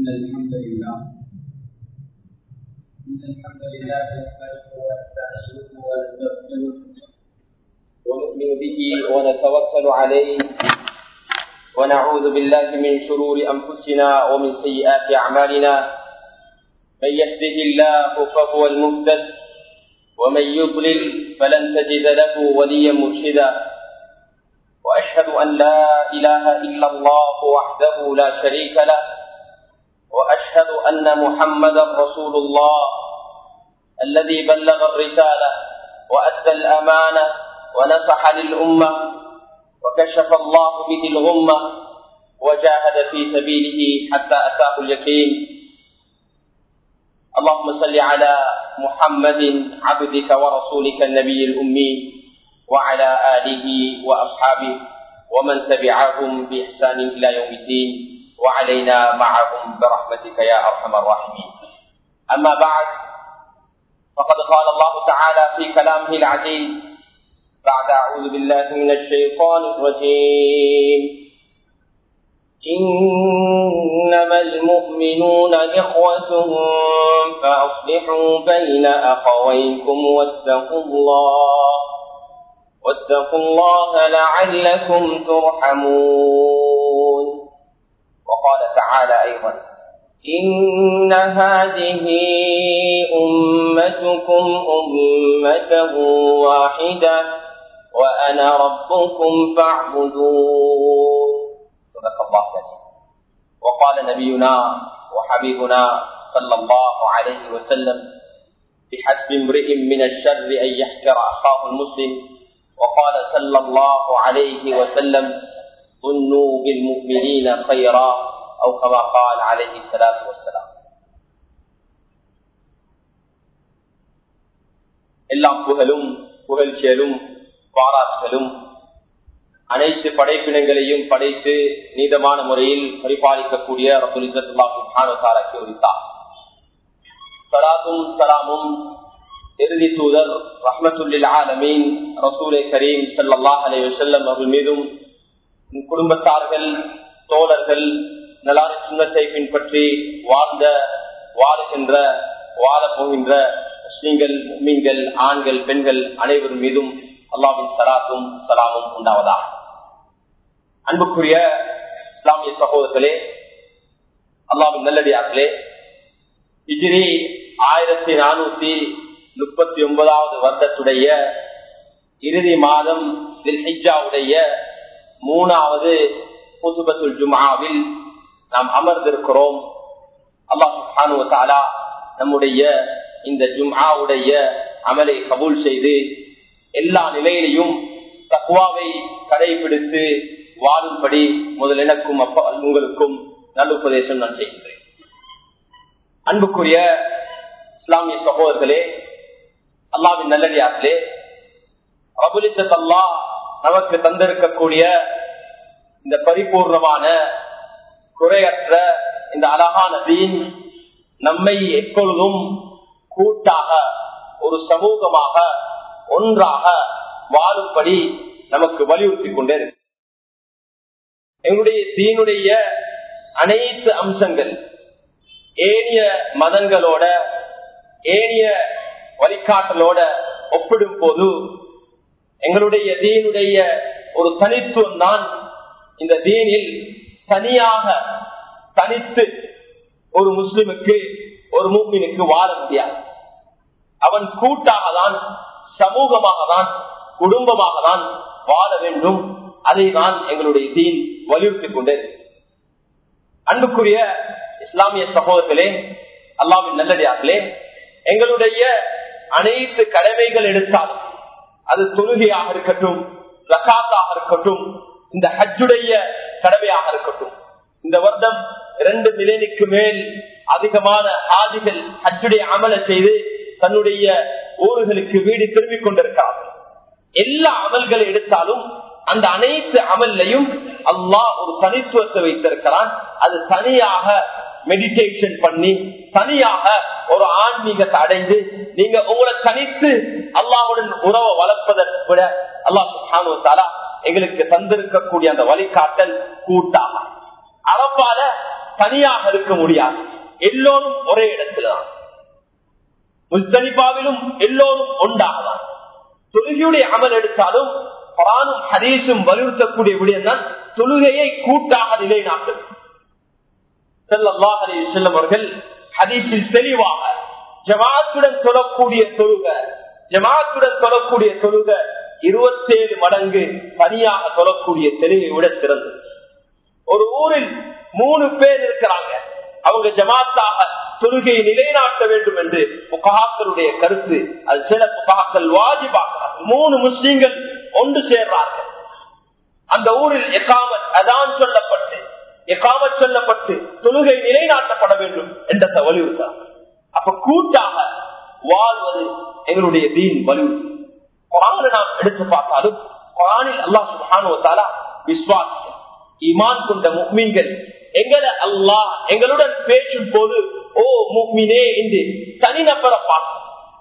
الحمد لله نحمده ونستعينه ونستغفره ونؤمن به ونتوكل عليه ونعوذ بالله من شرور أنفسنا ومن سيئات أعمالنا من يهده الله فهو المهتد ومن يضلل فلن تجد له وليا مرشدا وأشهد أن لا إله إلا الله وحده لا شريك له وأشهد أن محمدا رسول الله الذي بلغ الرسالة وأدى الأمانة ونصح للأمة وكشف الله به الغمة وجاهد في سبيله حتى أتاه اليقين اللهم صل على محمد عبدك ورسولك النبي الأمي وعلى آله وأصحابه ومن تبعهم بإحسان إلى يوم الدين وعلينا معهم برحمتك يا أرحم الراحمين. أما بعد فقد قال الله تعالى في كلامه العزيز بعد أعوذ بالله من الشيطان الرجيم إنما المؤمنون إخوة فأصلحوا بين أخويكم واتقوا الله لعلكم ترحمون. وقال تعالى أيضا إن هذه أمتكم أمة واحدة وأنا ربكم فاعبدون. صدق الله العظيم. وقال نبينا وحبيبنا صلى الله عليه وسلم بحسب امرئ من الشر أن يحكر أخاه المسلم. وقال صلى الله عليه وسلم ظنوا بالمؤمنين خيرا أو كما قال عليه الصلاة والسلام. எல்லாம் புகழும் புகழ்ச்சியலும் பாராட்டுகளும் அனைத்து படைப்பினங்களையும் படைத்து நீதமான முறையில் பரிபாலிக்கக்கூடிய ரப்பல் இஸ்ஸத் அல்லாஹ் சுப்ஹானஹு வ தஆலாக்கு உரித்தார். ஸலாத்தும் ஸலாமும் இறுதி தூதர் ரஹ்மத்துல் லில் ஆலமீன் ரசூலே கரீம் ஸல்லல்லாஹு அலைஹி வஸல்லம் அவர்கள் மீதும் குடும்பத்தார்கள் தோழர்கள் நலான சுன்னத்தை பின்பற்றி வாழுகின்ற வாழப் போகின்ற முஸ்லிம்கள் முஃமின்கள் ஆண்கள் பெண்கள் அனைவரும் மீதும் அல்லாஹ்வின் ஸலாத்தும் ஸலாமும் உண்டாவதாக. அன்புக்குரிய இஸ்லாமிய சகோதரர்களே, அல்லாஹ்வின் நல்லடியார்களே, ஹிஜ்ரி 1439வது வருடத்துடைய இறுதி மாதம் தில்ஹிஜ்ஜாவுடைய 3வது குதுபத்துல் ஜும்ஆவில் நாம் அமர்ந்திருக்கிறோம். அல்லாஹ் சுப்ஹானஹு வ தஆலா நம்முடைய இந்த ஜும்ஆவுடைய அமலை கபூல் செய்து எல்லா நிலையிலையும் தக்வாவை கடைபிடித்து வாழும்படி முதல் எனக்கும் உங்களுக்கும் நல்லுபதேசம் நான் செய்கின்றேன். அன்புக்குரிய இஸ்லாமிய சகோதரர்களே, அல்லாஹ்வின் நல்லடியார்களே, ரப்பல் இஸ்ஸத் அல்லாஹ் நமக்கு தந்திருக்கக்கூடிய இந்த பரிபூர்ணமான குறையற்ற இந்த அழகான தீன் நம்மை எப்பொழுதும் கூட்டாக ஒரு சமூகமாக ஒன்றாக வாழும்படி நமக்கு வலியுறுத்தி கொண்டே இருக்கு. எங்களுடைய தீனுடைய அனைத்து அம்சங்கள் ஏனைய மதங்களோட ஏனைய வழிகாட்டலோட ஒப்பிடும் போது எங்களுடைய தீனுடைய ஒரு தனித்துவம் தான் இந்த தீனில் தனித்து ஒரு முஸ்லிமுக்கு ஒரு முஃமினுக்கு வாழ முடியாது. அவன் கூட்டாக தான் சமூகமாக தான் குடும்பமாக தான் வாழ வேண்டும். அதை தான் எங்களுடைய தீன் வலியுறுத்திக் கொண்டே. அன்புக்குரிய இஸ்லாமிய சகோதரர்களே, அல்லாஹ்வின் நல்லடியார்களே, எங்களுடைய அனைத்து கடமைகள் எடுத்தாலும் அது தொழுகையாக இருக்கட்டும், ஜகாத்தாக இருக்கட்டும், இந்த ஹஜ்ஜுடைய கடமையாக இருக்கட்டும், இந்த வருடம் 2 மில்லியனுக்கு மேல் அதிகமான ஆதிகள் ஹஜ்ஜுடைய அமல செய்து தன்னுடைய ஊர்களுக்கு வீடு திரும்பிக் கொண்டிருக்கிறார்கள். எல்லா அமல்களை எடுத்தாலும் அந்த அனைத்து அமல்லையும் அல்லாஹ் ஒரு தனித்துவத்தை வைத்திருக்கிறான். அது தனியாக மெடிடேஷன் பண்ணி தனியாக ஒரு ஆன்மீகத்தை அடைந்து நீங்க உங்களை தனித்து அல்லாஹ்வுடன் உறவை வளர்ப்பதை விட அல்லாஹ் சுப்ஹானஹு வ தஆலா எங்களுக்கு தந்திருக்கக்கூடிய அந்த வழிகாட்டல் கூட்டாக அரபால தனியாக இருக்க முடியாது. எல்லோரும் ஒரே இடத்துலதான். முஸ்தலிஃபாவிலும் எல்லோரும் ஒன்றாகலாம். தொழுகையுடைய அமல் எடுத்தாலும் குர்ஆனும் ஹதீஸும் வலியுறுத்தக்கூடிய விடயம்தான் தொழுகையை கூட்டாக நிலைநாட்டும். ஸல்லல்லாஹு அலைஹி வஸல்லம் அவர்கள் ஹதீஸில் தெளிவாக ஜமாஅத்துடன் தொழக்கூடிய தொழுகை 27 மடங்கு தனியாக தொழக்கூடிய தொழுகையை விட சிறந்தது. ஒரு ஊரில் 3 பேர் இருக்கிறாங்க, அவங்க ஜமாத்தாக தொழுகையை நிலைநாட்ட வேண்டும் என்று புகாக்களுடைய கருத்து. அது சில புகாக்கள் வாஜிபாக்கிறார். 3 முஸ்லிம்கள் ஒன்று சேர்றார்கள். அந்த ஊரில் அதான் சொல்லப்பட்டு தொழுகை நிலைநாட்டப்பட வேண்டும் என்ற வலியுறுத்தார். அப்ப கூட்டாக வாழ்வது எங்களுடைய தீன் வலியுறுத்தி. குர்ஆனை நாம் எடுத்து பார்த்தாலும் குர்ஆனில் அல்லாஹ் சுப்ஹானஹு வ தஆலா விஸ்வாசிகள் ஈமான் கொண்ட முஃமின்கள் எங்களை அல்லாஹ் எங்களுடன் பேசும் போது ஓ முஃமினே என்று தனிநபரை பார்த்து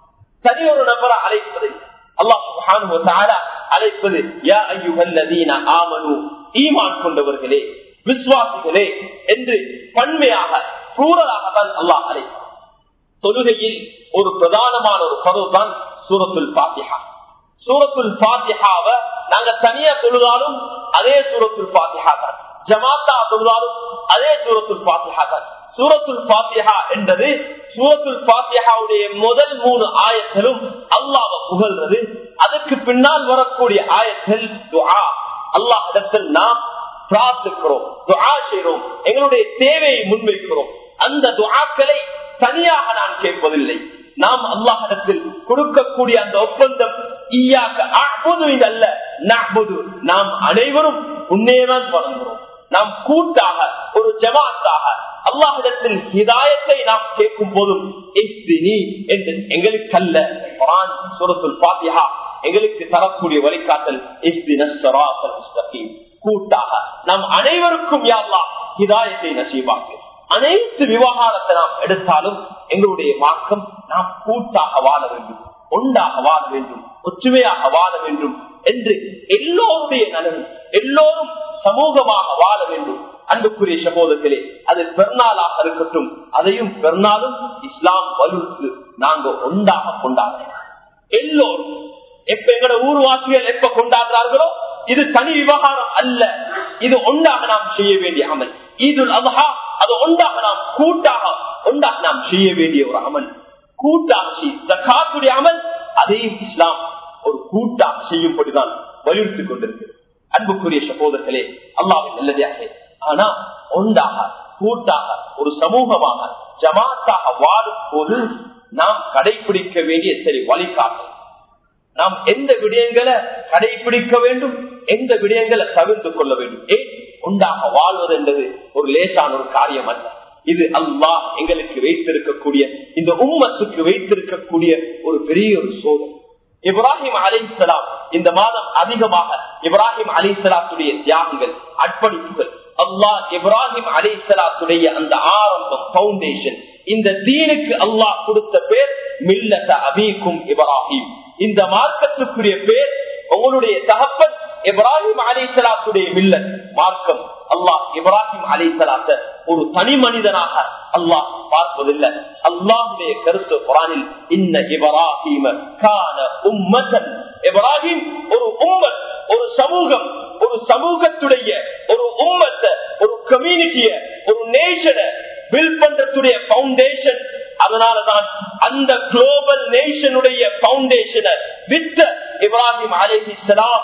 தனி ஒரு நபரை அழைப்பது அல்லாஹ் சுப்ஹானஹு வ தஆலா அழைப்பது யா அய்யுஹல்லதீன ஆமனூ ஈமான் கொண்டவர்களே விசுவாசிகளே என்று பன்மையாக ப்ளூரலாக தான் அல்லாஹ் அழைப்பார். தொழுகையில் ஒரு பிரதானமான ஒரு கருவு தான் சூரத்துல் ஃபாத்திஹா. சூரத்துல் ஃபாத்திஹாவை நாங்க தனியா தொழுதாலும் அதே சூரத்துல் ஃபாத்திஹா தான், ஜமாத்தா தொழுதாலும் அதே சூரத்துல் ஃபாத்திஹா தான். சூரத்துல் ஃபாத்திஹா என்றது சூரத்துல் ஃபாத்திஹாவுடைய முதல் 3 ஆயத்திலும் அல்லாஹ்வை புகழ்றது. அதுக்கு பின்னால் வரக்கூடிய ஆயத்தில் துஆ, அல்லாஹ்விடத்தில் நாம் பிரார்த்திக்கிறோம், துஆ செய்கிறோம், எங்களுடைய தேவையை முன்வைக்கிறோம். அந்த துஆக்களை தனியாக நான் கேட்பதில்லை. நாம் அல்லாஹ்விடத்தில் கொடுக்கக்கூடிய அந்த ஒப்பந்தம் ஈயாக்க அஅ்புது அல்ல நஅ்புது, நாம் அனைவரும் உன்னையேதான் வணங்குகிறோம். நாம் கூட்டாக ஒரு ஜமாத்தாக அல்லாஹ்விடத்தில் ஹிதாயத்தை நாம் கேட்கும் போதும் இஹ்தினி என்று எங்களுக்கு அல்ல, குர்ஆன் சூரத்துல் ஃபாத்திஹா எங்களுக்கு தரக்கூடிய வழிகாட்டல் இஹ்தினஸ் ஸிராத்தல் முஸ்தகீம். கூட்டாக நாம் அனைவருக்கும் யா அல்லாஹ் ஹிதாயத்தை நசீபாக்கு. அனைத்து விவகாரத்தை நாம் எடுத்தாலும் எங்களுடைய மார்க்கம் நாம் கூட்டாக வாழ வேண்டும், ஒன்றாக வாழ வேண்டும், ஒற்றுமையாக வாழ வேண்டும் என்று எல்லோருடைய நலன், எல்லோரும் சமூகமாக வாழ வேண்டும். அன்புக்குரிய சகோதரர்களே, அது பெருநாளாக இருக்கட்டும், அதையும் பெருநாளும் இஸ்லாம் வலியுறுத்து நாங்கள் ஒன்றாக கொண்டாடுறோம். எல்லோரும் எப்ப எங்களோட ஊர்வாசிகள் எப்ப கொண்டாடுறார்களோ இது தனி விவகாரம் அல்ல, இது ஒன்றாக நாம் செய்ய வேண்டிய அமல். ஈதுல் அத்ஹா அது ஒன்றாக நாம் கூட்டாக நாம் செய்ய வேண்டிய ஒரு அமல். கூட்டாக ஜகாத்துடைய அமல் அதையும் இஸ்லாம் ஒரு கூட்டாக செய்யும்படிதான் வலியுறுத்திக் கொண்டிருக்கிறது. அன்புக்குரிய சகோதரர்களே, அல்லாஹ்வின் நல்லடியார்களே, ஆனா ஒன்றாக கூட்டாக ஒரு சமூகமாக ஜமாத்தாக வாழும் போது நாம் கடைபிடிக்க வேண்டிய சரி வழிகாட்டல், நாம் எந்த விடயங்களை கடைபிடிக்க வேண்டும், எந்த விடயங்களை தவிர்த்து கொள்ள வேண்டும். ஒன்றாக வாழ்வது என்பது ஒரு லேசான ஒரு காரியம் அல்ல. இது அல்லாஹ் எங்களுக்கு வைத்திருக்கக்கூடிய, இந்த உம்மத்துக்கு வைத்திருக்கக்கூடிய ஒரு பெரிய ஒரு சோதனை. இப்ராஹிம் அலைஹிஸ்ஸலாம் இந்த மாதம் அதிகமாக இப்ராஹிம் அலைஹிஸ்ஸலாத்துடைய தியாகங்கள், அர்ப்பணிப்புகள், அல்லாஹ் இப்ராஹிம் அலைஹிஸ்ஸலாத்துடைய அந்த ஆரம்பம், பவுண்டேஷன், இந்த தீனுக்கு அல்லாஹ் கொடுத்த பேர் மில்லத அபீக்கும் இப்ராஹிம். இந்த மார்க்கத்துக்குரிய பேர் உங்களுடைய தகப்பன் இப்ராஹிம் அலைஹிஸ்ஸலாத்துடைய மில்லத் மார்க்கம். அல்லாஹ் இப்ராஹிம் அலைஹிஸ்ஸலாத்தை ஒரு தனி மனிதனாக அல்லாஹ் பார்ப்பதில்லை. அல்லாஹ்வுடைய கருத்து குர்ஆனில் இன்ன இப்ராஹிம கான உம்மத்தன், இப்ராஹிம் ஒரு உம்மத், ஒரு சமூகம், ஒரு சமூகத்துடைய ஒரு உம்மத்தை, ஒரு கம்யூனிட்டிய, ஒரு நேஷனை பில்ட் பண்றதுடைய பவுண்டேஷன். அதனாலதான் அந்த குளோபல் நேஷனுடைய பவுண்டேஷனை வித்த இப்ராஹிம் அலைஹிஸ்ஸலாம்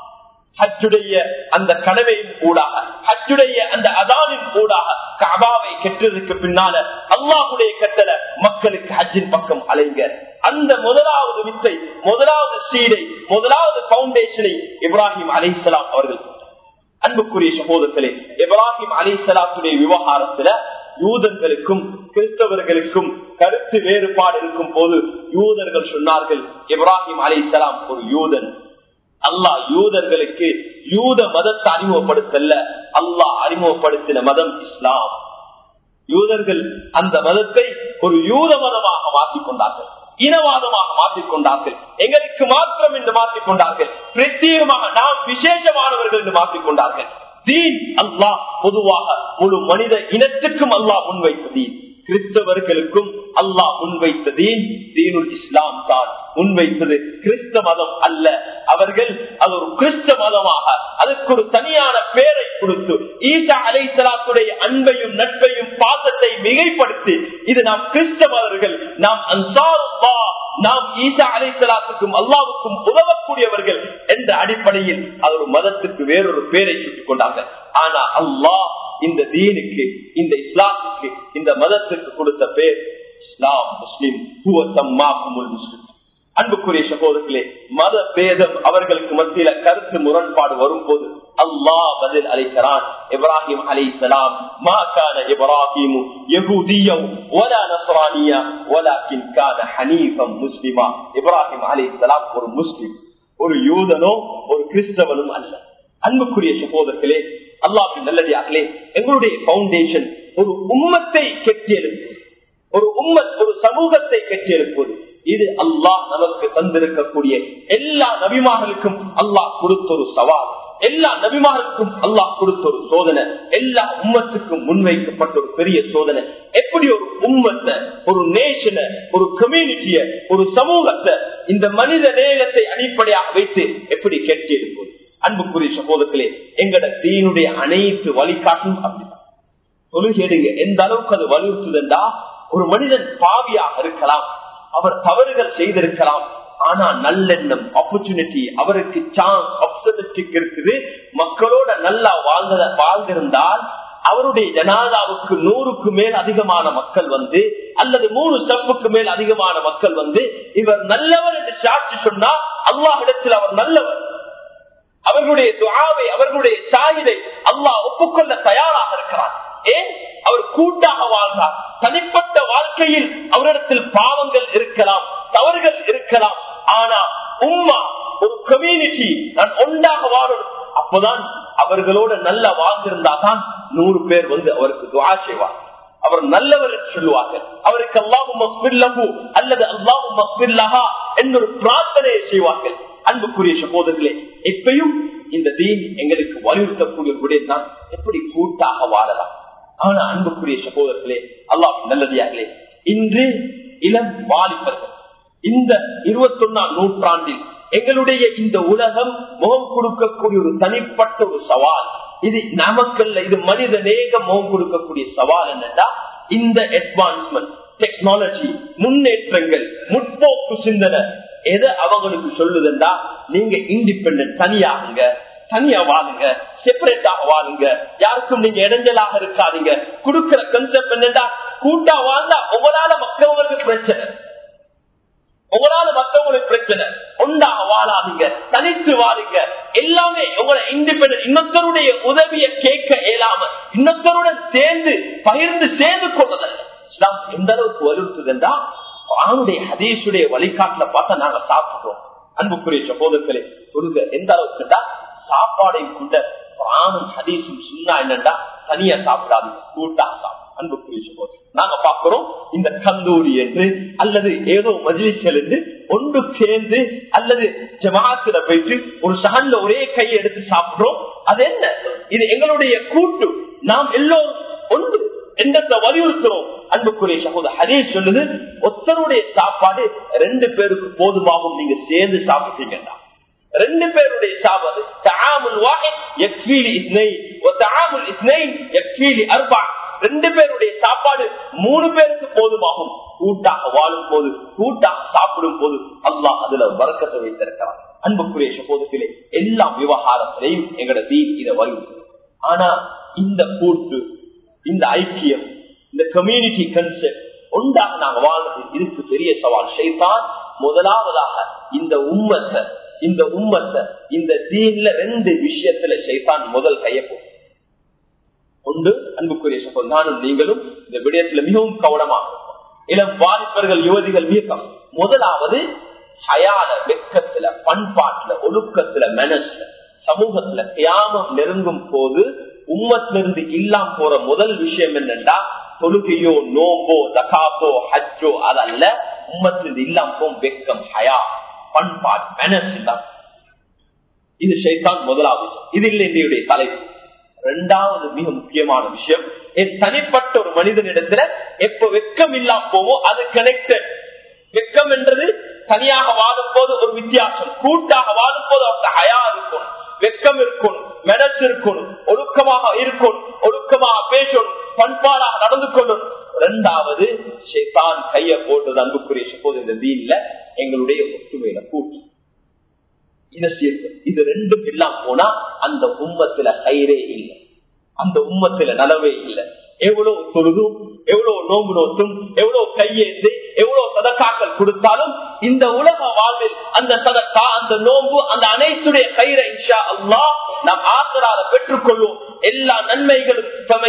ஹஜ்ஜுடைய அந்த கடமையின் ஊடாக, ஹஜ்ஜுடைய அந்த அதானின் ஊடாக கஅபாவை கெட்டதுக்கு பின்னால அல்லாஹ்வுடைய கட்டளை மக்களுக்கு ஹஜ்ஜின் பக்கம் அலைங்க. அந்த முதலாவது வித்தை, முதலாவது சீடை, முதலாவது பவுண்டேஷனை இப்ராஹிம் அலைஹிஸ்ஸலாம் அவர்கள். அன்புக்குரிய சகோதரர்களே, இப்ராஹிம் அலைஹிஸ்ஸலாத்துடைய விவகாரத்துல யூதர்களுக்கும் கிறிஸ்தவர்களுக்கும் கருத்து வேறுபாடு இருக்கும் போது யூதர்கள் சொன்னார்கள் இப்ராஹிம் அலைஹிஸ்ஸலாம் ஒரு யூதன். அல்லாஹ் யூதர்களுக்கு யூத மதத்தை அறிமுகப்படுத்தல, அல்லாஹ் அறிமுகப்படுத்தின மதம் இஸ்லாம். யூதர்கள் அந்த மதத்தை ஒரு யூத மதமாக மாற்றிக்கொண்டார்கள், இனவாதமாக மாற்றிக்கொண்டார்கள், எங்களுக்கு மாத்திரம் என்று மாற்றிக்கொண்டார்கள், பிரத்யேகமாக நாம் விசேஷமானவர்கள் என்று மாற்றிக்கொண்டார்கள். தீன் அல்லாஹ் பொதுவாக முழு மனித இனத்துக்கும் அல்லாஹ் முன்வைத்த தீன். கிறிஸ்தவர்களுக்கும் அல்லாஹ் முன்வைத்த தீன் தீனுல் இஸ்லாம் தான். முன்வைத்தது கிறிஸ்தவ மதம் அல்ல. அவர்கள் அது ஒரு கிறிஸ்தவ மதமாக அதற்கு ஒரு தனியான பெயரை கொடுத்து ஈசா அலைஹிஸ்ஸலாத்துடைய அன்பையும் நட்பையும் பாசத்தை மிகைப்படுத்தி இது நாம் கிறிஸ்தவர்கள், நாம் அன்சாருல்லாஹ், நாம் ஈசா அலைஹிஸ்ஸலாத்துக்கும் அல்லாஹ்வுக்கும் உதவக்கூடியவர்கள் என்ற அடிப்படையில் அது ஒரு மதத்துக்கு வேறொரு பெயரை சுட்டிக் கொண்டாங்க. ஆனா அல்லாஹ் இந்த தீனுக்கு, இந்த இஸ்லாமுக்கு, இந்த மதத்துக்கு கொடுத்த பேர் இஸ்லாம், முஸ்லிம். முஸ்லிம். அன்புக்குரிய சகோதரர்களே, மத பேதம் அவர்களுக்கு மத்தியில கருத்து முரண்பாடு வரும்போது அல்லாஹ் பதில் அளிக்கிறான். இப்ராஹிம் அலைஹிஸ்ஸலாம் மா கான இப்ராஹிம் யஹூதிய்யா வலா நஸ்ரானியா வலக்கின் கான ஹனீஃபன் முஸ்லிமா. இப்ராஹிம் அலைஹிஸ்ஸலாம் ஒரு முஸ்லிம், ஒரு யூதனோ ஒரு கிறிஸ்தவனும் அல்ல. அன்புக்குரிய சகோதரர்களே, அல்லாஹ்வின் நல்லடியார்களே, எங்களுடைய பவுண்டேஷன் ஒரு உம்மத்தை கெட்டியெழுப்பது, ஒரு உம்மத், ஒரு சமூகத்தை கெட்டியெழுப்பது. இது அல்லாஹ் நமக்கு தந்திருக்கக்கூடிய எல்லா நபிமார்களுக்கும் அல்லாஹ் கொடுத்த ஒரு சவால், எல்லா நபிமார்களுக்கும் அல்லாஹ் கொடுத்த ஒரு சோதனை, எல்லா உம்மத்துக்கும் முன்வைக்கப்பட்ட ஒரு பெரிய சோதனை. எப்படி ஒரு உம்மத்தை, ஒரு நேஷனை, ஒரு கம்யூனிட்டிய, ஒரு சமூகத்தை இந்த மனித நேயத்தை அடிப்படையாக வைத்து எப்படி கெட்டியெழுப்பது. அன்புக்குரிய சகோதரர்களே, எங்கட தீனுடைய அனைத்து வழிகாட்டும் அப்படிதான். தொழுகேடுங்க எந்த அளவுக்கு அது வலியுறுத்துதா, ஒரு மனிதன் பாவியாக இருக்கலாம், அவர் தவறுகள் செய்திருக்கலாம், ஆனா நல்லெண்ணம், ஆப்பர்ச்சுனிட்டி, அவருக்கு சான்ஸ், ஆப்டமிஸ்டிக் இருக்குது. மக்களோட நல்லா வாழ்ந்திருந்தால் அவருடைய ஜனாதாவுக்கு 100க்கு மேல் அதிகமான மக்கள் வந்து, அல்லது 3 ஸ்டெப்புக்கு மேல் அதிகமான மக்கள் வந்து இவர் நல்லவர் என்று சாட்சி சொன்னா அல்லாஹ்விடத்தில் அவர் நல்லவர். அவர்களுடைய துஆவை, அவர்களுடைய ஷாஹிதை அல்லாஹ் ஒப்புக்கொள்ள தயாராக இருக்கிறார். ஏன்? அவர் கூட்டாக வாழ்ந்தார். தனிப்பட்ட வாழ்க்கையில் அவரிடத்தில் பாவங்கள் இருக்கலாம், தவறுகள் இருக்கலாம். ஆனா உம்மா, ஒரு கம்யூனிட்டி, நான் ஒன்றாக வாழணும். அப்பதான் அவர்களோட நல்ல வாழ்ந்திருந்தா தான் 100 பேர் வந்து அவருக்கு துஆ செய்வார், அவர் நல்லவர் சொல்லுவார்கள். அவருக்கு அல்லாஹும்ம ஃபிர் லஹு அல்லது அல்லாஹும்ம ஃபிர் லஹா என்ற பிரார்த்தனையை செய்வார்கள். அன்புக்குரிய சகோதரர்களே, எப்பயும் இந்த தீன் எங்களுக்கு வலியுறுத்தக்கூடிய விடயம் தான் எப்படி கூட்டாக வாழலாம். ஆனா அன்புக்குரிய சகோதரர்களே, அல்லாஹ் நல்லதியார்களே, இன்று இளம் வாலிபர்கள் இந்த 21ஆம் நூற்றாண்டில் எங்களுடைய இந்த உலகம் முகம் கொடுக்கக்கூடிய ஒரு தனிப்பட்ட ஒரு சவால். இது நமக்கல்ல, இது மனித நேக முகம் கொடுக்கக்கூடிய சவால். என்னன்னா, இந்த அட்வான்ஸ்மெண்ட், டெக்னாலஜி, முன்னேற்றங்கள், முற்போக்கு சிந்தனை எதை அவங்களுக்கு சொல்லுதுண்டா, நீங்க இண்டிபெண்டன்ட், தனியாகுங்க, தனியா வாழுங்க, செப்பரேட்டாக வாழுங்க, யாருக்கும் நீங்க இடைஞ்சலாக இருக்காதீங்க. கொடுக்கிற கன்செப்ட் என்னடா, கூட்டா வாழ்ந்தா உங்களால மற்றவங்களுக்கு பிரச்சனை, உங்களால மற்றவங்களுக்கு பிரச்சனை, ஒன்றாக வாழாதீங்க, தனித்து வாழுங்க, எல்லாமே உங்களை இண்டிபெண்டன்ட். இன்னொருத்தருடைய உதவியை கேட்க இயலாம இன்னொருத்தருடன் சேர்ந்து பகிர்ந்து சேர்ந்து கொள்வதல்ல. இஸ்லாம் எந்த அளவுக்கு வலியுறுத்துதுண்டா, அவனுடைய ஹதீஸுடைய வழிகாட்டுல பார்த்தா நாங்க சாப்பிடுறோம். அன்புக்குரிய சகோதரர்களே, சொல்லுங்க எந்த அளவுக்குண்டா, சாப்பாடையும் கொண்ட பிராணும் ஹதீஸும் சுன்னா என்னண்டா, தனியா சாப்பிடாது, கூட்டா சாப்பிடும். அன்புக்குரிய சகோதரர், நாங்க பாக்குறோம் இந்த கந்தூரி என்று அல்லது ஏதோ மஜ்லிஸ்கள் என்று ஒன்று சேர்ந்து அல்லது ஜமாத்துல போயிட்டு ஒரு சகன்ல ஒரே கையை எடுத்து சாப்பிடுறோம். அது என்ன? இது எங்களுடைய கூட்டு, நாம் எல்லோரும் ஒன்று என்ற வலியுறுத்துறோம். அன்புக்குரிய சகோதரர், ஹதீஸ் சொல்லுது, ஒருத்தருடைய சாப்பாடு 2 பேருக்கு போதுமாகும், நீங்க சேர்ந்து சாப்பிட்டீங்கன்னா. 2 பேருடைய சாப்பாடு தஆமுல் வாஹித் யக்ஃபீலி இஸ்னைன் வ தஆமுல் இஸ்னைன் யக்ஃபீலி அர்பா. 2 பேருடைய சாப்பாடு 3 பேருக்கு போதுமாகும். கூட்டாக வாழும் போது, கூட்டாக சாப்பிடும் போது அல்லாஹ் அதுல பரக்கத்தை வைத்திருக்கிறார். அன்புக்குரிய சகோதரர்களே, எல்லா விவகாரத்திலையும் எங்களோட தீன் இதை வலியுறுத்தும். ஆனா இந்த கூட்டு, இந்த ஐக்கியம், இந்த கம்யூனிட்டி கன்செப்ட், ஒன்றாக நாங்க வாழ்றது, இதுக்கு பெரிய சவால். ஷைத்தான் முதலாவதாக இந்த உம்மத்தை இந்த தீன்ல 2 விஷயத்துல ஷைத்தான் முதல் கையப்போம். ஒன்று, அன்புக்குரிய சகோதரர், நானும் நீங்களும் இந்த விடயத்துல மிகவும் கவனமாக இருக்கும். இளம் வாலிபர்கள், யுவதிகள் மிகவும். முதலாவது ஹயால, வெக்கத்துல, பண்பாட்டுல, ஒழுக்கத்துல, மனசுல, சமூகத்துல கியாமம் நெருங்கும் போது உம்மத்திலிருந்து இல்லாம போற முதல் விஷயம் என்னன்னா, தொழுகையோ நோம்போ ஜகாத்தோ ஹஜ்ஜோ அதல்ல, உம்மத்திலிருந்து இல்லாம போகும் வெக்கம், ஹயா, பண்பாடு, மனசு தான். இது ஷைத்தான் முதலாவது. இது இல்லை என்னுடைய தலைப்பு. இரண்டாவது மிக முக்கியமான விஷயம், தனிப்பட்ட ஒரு மனிதனிடத்துல எப்ப வெக்கம் இல்லாம போவோ அது கனெக்டட். வெக்கம் என்றது தனியாக வாழும் போது ஒரு வித்தியாசம், கூட்டாக வாழும் போது அவருக்கு ஹயா இருக்கும், வெக்கம் இருக்கணும், மெனஸ் இருக்கணும், ஒழுக்கமாக இருக்கணும், ஒழுக்கமாக பேசணும், பண்பாடாக நடந்து கொள்ளணும். இரண்டாவது ஷைத்தான் கைய போட்டது அன்புக்குரிய சகோதரர் இந்த தீன்ல எங்களுடைய ஒற்றுமையில கூட்டு இதை சேர்த்து. இது ரெண்டும் இல்லாம போனா அந்த உம்மத்துல கயிறே இல்லை, அந்த உம்மத்துல நலவே இல்லை. எவ்வளவு தொழுதும், எவ்வளவு நோம்பு நோத்தும், எவ்வளவு கையேந்து, எவ்வளவு சதக்காக்கள் கொடுத்தாலும் இந்த உலக வாழ்வில் அந்த சதக்கா, அந்த நோம்பு, அந்த அனைத்துடைய கயிறை இன்ஷா அல்லாஹ் நாம் ஆசரால பெற்றுக்கொள்வோம். எல்லா நன்மைகளும்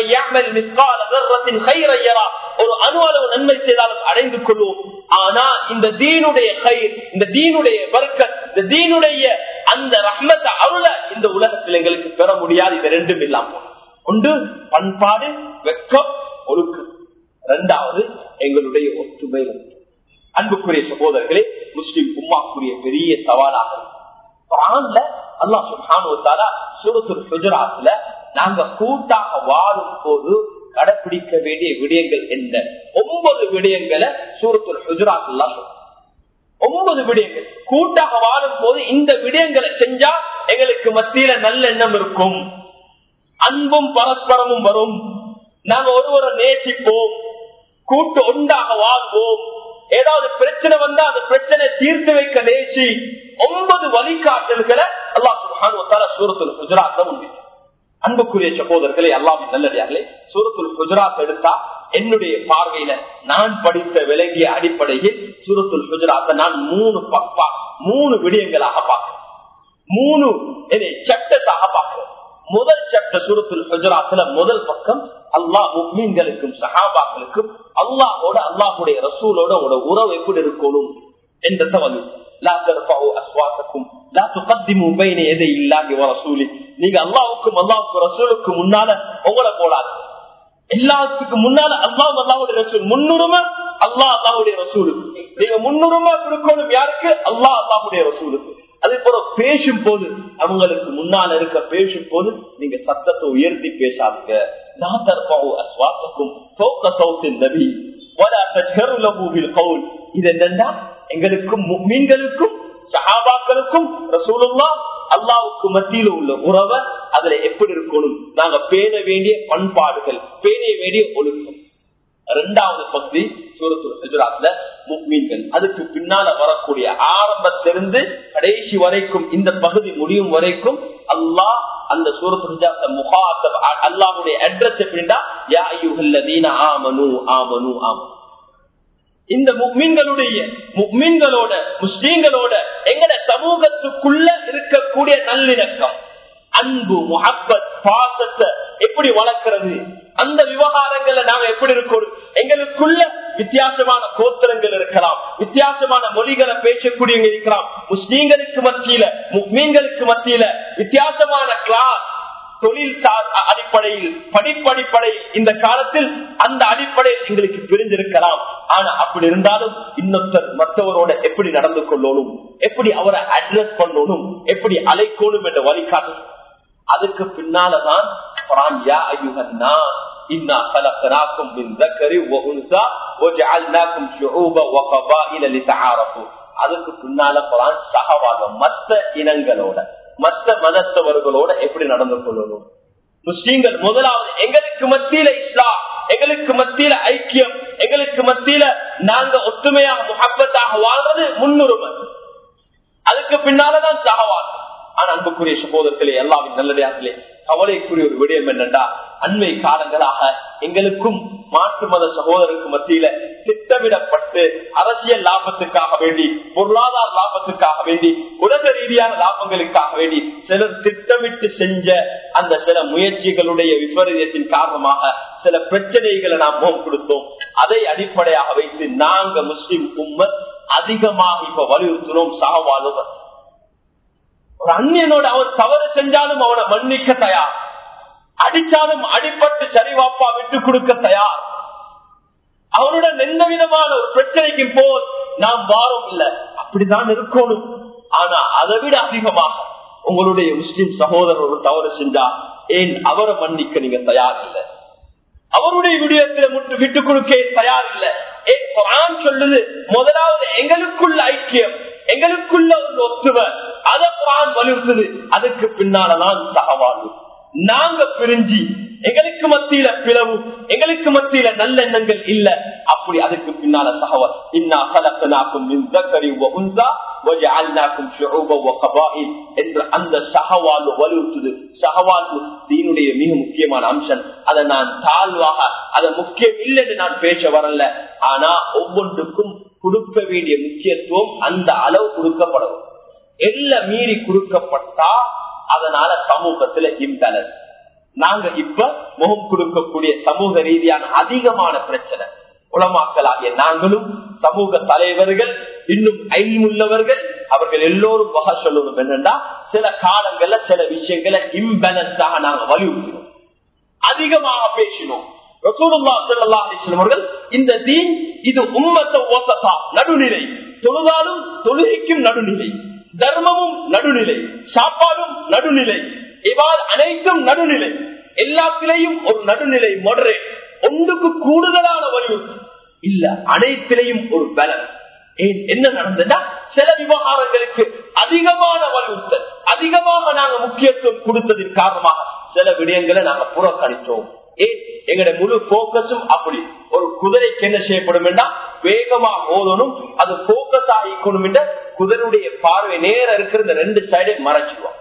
ஒரு அணு அளவு நன்மை செய்தாலும் அடைந்து கொள்வோம். ஆனா இந்த தீனுடைய கயிர், இந்த தீனுடைய பர்க்கத், இந்த தீனுடைய அந்த ரஹ்மத் அருள இந்த உலகத்தில் எங்களுக்கு பெற முடியாது. இது ரெண்டும் இல்லாம ஒன்று பண்பாடு, வெக்கம், ஒழுக்கம். இரண்டாவது எங்களுடைய ஒற்றுமை. அன்புக்குரிய சகோதரர்களே, முஸ்லிம் உம்மாக்குரிய பெரிய சவாலாக குர்ஆன்ல அல்லாஹ் சுப்ஹானஹு வ தஆலா சூரத்துல் ஹுஜராத்ல நாங்க கூட்டாக வாழும் போது கடைபிடிக்க வேண்டிய விடயங்கள் என்ன 9 விடயங்களை சூரத்துல் ஹுஜராத்ல 9 விடயங்கள். கூட்டாக வாழும் போது இந்த விடயங்களை செஞ்சா எங்களுக்கு மத்தியில நல்ல எண்ணம் இருக்கும், அன்பும் பரஸ்பரமும் வரும், நாங்க ஒருவரை நேசிப்போம், கூட்டு ஒன்றாக வாழ்வோம். ஏதாவது பிரச்சனை வந்தா அந்த பிரச்சனை தீர்த்து வைக்க நேசி 9 வழிகாட்டல்களை அல்லாஹ் சுப்ஹானஹு வ தஆலா சூரத்துல் ஹுஜராத்ல உண்டு. அன்புக்குரிய சகோதரர்களே, அல்லாஹ்வின் நல்லடியார்களே, சூரத்துல் ஹுஜராத் எடுத்தா என்னுடைய பார்வையில நான் படித்த விளங்கிய அடிப்படையில் சூரத்துல் ஹுஜராத்தை நான் 3 விடயங்களாக பார்க்கிறேன், 3 சாப்டர்ஸாக பார்க்கிறேன். முதல் சாப்டர் சூரத்துல் ஹுஜராத்ல முதல் பக்கம் அல்லாஹ் முஃமின்களுக்கும் சஹாபாக்களுக்கும் அல்லாஹோட, அல்லாஹ்வுடைய ரசூலோட உறவு எப்படி இருக்கணும் என்றத வந்து லா தர்ஃபஉ அஸ்வாத்தக்கும் லா துகத்திமு பைன யதை இல்லாஹி வ ரசூலி. நீங்க அல்லாஹ்வுக்கும் அல்லாஹ்வுக்கு ரசூலுக்கு முன்னால உங்களை போடாது. எல்லாத்துக்கும் முன்னால அல்லாஹ் அல்லாஹ்வுடைய ரசூல் முன்னுரிமை, அல்லாஹ் அல்லாஹ்வுடைய ரசூலுக்கு. நீங்க முன்னுரிமை இருக்கணும் யாருக்கு? அல்லாஹ் அல்லாஹ்வுடைய ரசூலுக்கு. அதே போல பேசும் போது அவங்களுக்கு முன்னால இருக்க பேசும் போது நீங்க சத்தத்தை உயர்த்தி பேசாதீங்க. லா தர்ஃபஉ அஸ்வாத்தக்கும் ஃபௌக ஸௌத்தின் நபி வலா தஜ்ஹரு லஹு பில் கௌல். இது என்னன்னா எங்களுக்கும் முஃமின்களுக்கும் சஹாபாக்களுக்கும் ரசூலுல்லாஹ் அல்லாஹ்வுக்கு மத்தியில உள்ள உறவை அதுல எப்படி இருக்கணும், நாங்க பேண வேண்டிய பண்பாடுகள், பேண வேண்டிய ஒழுக்கம். இரண்டாவது பகுதி சூரத்துல் ஹுஜராத்ல முஃமின்கள், அதுக்கு பின்னால வரக்கூடிய ஆரம்பத்திலிருந்து கடைசி வரைக்கும் இந்த பகுதி முடியும் வரைக்கும் அல்லாஹ் அந்த சூரத்துல் ஹுஜராத்ல முஹாத்தப், அல்லாஹ்வுடைய அட்ரஸ் எப்படின்னா யா அய்யுஹல்லதீன ஆமனூ ஆமனூ ஆமனூ. இந்த முஃமின்களோட முஸ்லிம்களோட எங்கட சமூகத்துக்குள்ள இருக்கக்கூடிய நல்லிணக்கம், அன்பு, முஹப்பத், பாசத்தை எப்படி வளர்க்கிறது, அந்த விவகாரங்களை நாம எப்படி இருக்கணும். எங்களுக்குள்ள வித்தியாசமான கோத்திரங்கள் இருக்கலாம், வித்தியாசமான மொழிகளை பேசக்கூடியவங்க இருக்கலாம். முஸ்லீம்களுக்கு மத்தியில, முஃமின்களுக்கு மத்தியில வித்தியாசமான கிளாஸ், தொழில் அடிப்படையில், படிப்படிப்படையில் இந்த காலத்தில் அந்த அடிப்படையில் எங்களுக்கு பிரிஞ்சிருக்கலாம். ஆனா அப்படி இருந்தாலும் இன்னொருத்தர் மற்றவரோட எப்படி நடந்து கொள்ளணும், எப்படி அவரை அட்ரஸ் பண்ணணும், எப்படி அழைக்கணும் என்ற வழிகாட்டு. அதுக்கு பின்னாலதான் குர்ஆன் யா அய்யுஹன் நாஸ் இன்னா خلقناكم من ذكر وانثى وجعلناكم شعوبا وقبائل لتعارفوا. அதுக்கு பின்னால குர்ஆன் சஹவாகம், மற்ற இனங்களோட, மற்ற மதத்தவர்களோட எப்படி நடந்து கொள்ளணும். முஸ்லிம்கள் முதலாவது எங்களுக்கு மத்தியில இஸ்லாம், எங்களுக்கு மத்தியில ஐக்கியம், எங்களுக்கு மத்தியில நாங்க ஒத்துமையாக முஹப்பத்தாக வாழ்றது முன்னுரிமை. அதுக்கு பின்னாலதான் சஹவாகம். ஆனா அன்புக்குரிய சகோதரர்களே, எல்லாவின் நல்லடியார்களே, கவலைக்குரிய ஒரு விடயம் என்னண்டா, அண்மை காலங்களாக எங்களுக்கும் மாற்று மத சகோதரருக்கு மத்தியில திட்டமிடப்பட்டு அரசியல் லாபத்துக்காக வேண்டி, பொருளாதார லாபத்துக்காக வேண்டி, உலக ரீதியான லாபங்களுக்காக வேண்டி சிலர் திட்டமிட்டு செஞ்ச அந்த சில முயற்சிகளுடைய விபரீதத்தின் காரணமாக சில பிரச்சனைகளை நாம் முகம் கொடுத்தோம். அதை அடிப்படையாக வைத்து நாங்க முஸ்லிம் உம்மத் அதிகமாக இப்ப வலியுறுத்தினோம் சஹவாலுவர். ஒரு அந்நியனோட அவன் தவறு செஞ்சாலும் அவனை மன்னிக்க தயார், அடிச்சாலும் அடிப்பட்டு சரிவாப்பா விட்டு கொடுக்க தயார். அவனுடன் எந்த விதமான ஒரு பிரச்சனைக்கு போல் நாம் வாரம் இல்ல, அப்படிதான் இருக்கணும். ஆனா அதை விட அதிகமாக உங்களுடைய முஸ்லிம் சகோதரர் ஒரு தவறு செஞ்சா ஏன் அவரை மன்னிக்க நீங்க தயார் இல்லை? அவருடைய விடயத்துல முற்று விட்டுக் கொடுக்க தயார் இல்லை. ஏன் குர்ஆன் சொல்லுது முதலாவது எங்களுக்குள்ள ஐக்கியம், எங்களுக்குள்ள ஒரு ஒத்துமை, அதை குர்ஆன் வலியுறுத்துது. அதுக்கு பின்னாலதான் சகவாழ்வு. நாங்க பிரிஞ்சு எங்களுக்கு மத்தியில பிளவு, எங்களுக்கு மத்தியில நல்லெண்ணங்கள் இல்ல, அப்படி அதுக்கு பின்னால சகவால் இன்னா கலக்னாக்கும் மின் ذكر وانثى وجعلناكم شعوبا وقبائل என்ற அந்த சகவாழ்வு வலியுறுத்துது. சகவாழ்வு தீனுடைய மிக முக்கியமான அம்சம். அதை நான் தாழ்வாக அதை முக்கியம் இல்லைன்னு நான் பேச வரல. ஆனா ஒவ்வொன்றுக்கும் கொடுக்க வேண்டிய முக்கியத்துவம் அந்த அளவு கொடுக்கப்படும். எல்லாம் மீறி கொடுக்கப்பட்டா அதனால சமூகத்துல இம்பேலன்ஸ். நாங்க இப்ப முகம் கொடுக்கக்கூடிய சமூக ரீதியான அதிகமான பிரச்சனை. உலமாக்களாகிய நாங்களும் சமூக தலைவர்கள் இன்னும் ஐமுள்ளவர்கள் அவர்கள் எல்லோரும் வகை சொல்லணும் என்னன்னா, சில காலங்கள்ல சில விஷயங்களை இம்பேலன்ஸாக நாங்க வலியுறுத்தினோம், அதிகமாக பேசினோம். ரசூலுல்லாஹி ஸல்லல்லாஹு அலைஹி வஸல்லம் அவர்கள் இந்த தீன் இது உம்மத்த வஸதா, நடுநிலை. தொழுதாலும் தொழுகைக்கும் நடுநிலை, தர்மமும் நடுநிலை, சாப்பாடும் நடுநிலை, இவ்வாறு அனைத்தும் நடுநிலை, எல்லாத்திலையும் ஒரு நடுநிலை மொடரேட். ஒன்றுக்கு கூடுதலான வலியுறுத்தி இல்ல, அனைத்திலையும் ஒரு பேலன்ஸ். என்ன நடந்ததா, சில விவகாரங்களுக்கு அதிகமான வலியுறுத்தல், அதிகமாக நாங்க முக்கியத்துவம் கொடுத்ததின் காரணமாக சில விடயங்களை நாங்க புறக்கணித்தோம். எங்கட முழு போக்கஸும் அப்படி. ஒரு குதிரைக்கு என்ன செய்யப்படும் என்றால் வேகமா ஓதணும், அது போக்கஸ் ஆகிக்கணும் என்ற குதிரையுடைய பார்வை நேர இருக்கிற இந்த ரெண்டு சைடை மறைச்சிடுவோம்.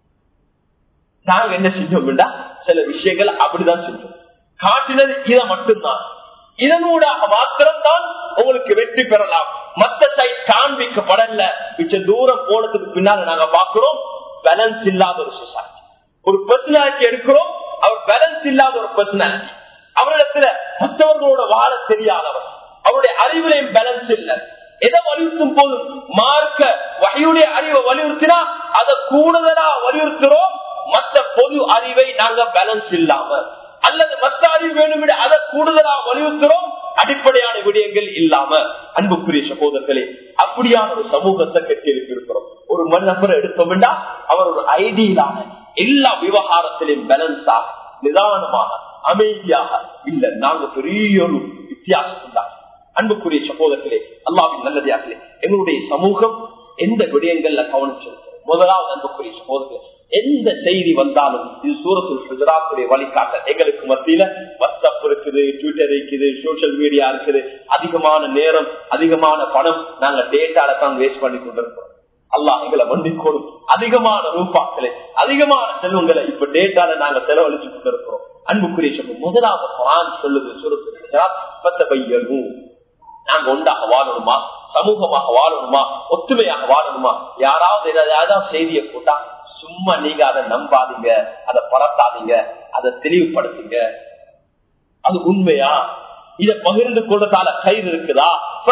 நாங்க என்ன செஞ்சோம் என்றா சில விஷயங்கள் அப்படிதான் செஞ்சோம். காட்டினது இதை மட்டும்தான், இதனூடாக மாத்திரம்தான் உங்களுக்கு வெற்றி பெறலாம். மற்ற சைட் காண்பிக்கப்படல. மிச்ச தூரம் போனதுக்கு பின்னால நாங்க பாக்குறோம் பேலன்ஸ் இல்லாத ஒரு சொசைட்டி. ஒரு பர்சனாலிட்டி எடுக்கிறோம், அவர் பேலன்ஸ் இல்லாத ஒரு பர்சனாலிட்டி. அவரிடத்துல மற்றவர்களோட வாழ தெரியாதவர், அவருடைய அறிவுலையும் பேலன்ஸ் இல்லை. எதை வலியுறுத்தும் போதும் மார்க்க வகையுடைய அறிவை வலியுறுத்தினா அதை கூடுதலா வலியுறுத்துறோம். மற்ற பொது அறிவை நாங்க பேலன்ஸ் இல்லாம, அல்லது மற்ற அறிவு வேணும் அதை கூடுதலா வலியுறுத்துறோம், அடிப்படையான விடயங்கள் இல்லாம. அன்புக்குரிய சகோதரர்களே, அப்படியான ஒரு சமூகத்தை கட்டி இருக்கிறோம். ஒரு மன்னபரை எடுத்தோம்னா அவர் ஒரு ஐடியலான எல்லா விவகாரத்திலையும் பேலன்ஸாக, நிதானமாக, அமைதியாக இல்ல. நாங்க பெரிய ஒரு வித்தியாசம் தான். அன்புக்குரிய சகோதரர்களே, அல்லாஹ்வின் நல்லடியார்களே, எங்களுடைய சமூகம் எந்த விடயங்கள்ல கவனிச்சிருக்கிறோம். முதலாவது அன்புக்குரிய சகோதரர்களே, எந்த செய்தி வந்தாலும் இது சூரத்துல் ஹுஜராத்துடைய வழிகாட்டல். எங்களுக்கு மத்தியில வாட்ஸ்அப் இருக்குது, ட்விட்டர் இருக்குது, சோசியல் மீடியா இருக்குது. அதிகமான நேரம், அதிகமான பணம் நாங்க டேட்டால தான் வேஸ்ட் பண்ணி கொண்டிருக்கிறோம். அல்லாஹ் எங்களை மன்னிக்கணும். அதிகமான ரூபாக்களை, அதிகமான செல்வங்களை இப்ப டேட்டால நாங்க செலவழிச்சு கொண்டிருக்கிறோம். அன்புக்குரிய சொல்லும் முதலாவது குர்ஆன் சொல்லுது சூரத்துல் ஹுஜராத், ஃபத்தபையனு. நாங்க ஒன்றாக வாழணுமா, சமூகமாக வாழணுமா, ஒத்துமையாக வாழணுமா? யாராவது ஏதாவது செய்தியை போட்டா சும்மா நீங்க அதை நம்பாதீங்க, அதை பரத்தாதீங்க, அதை தெளிவுபடுத்துங்க. அது உண்மையா? இதை பகிர்ந்து கொள்றதால கயிறு இருக்குதா?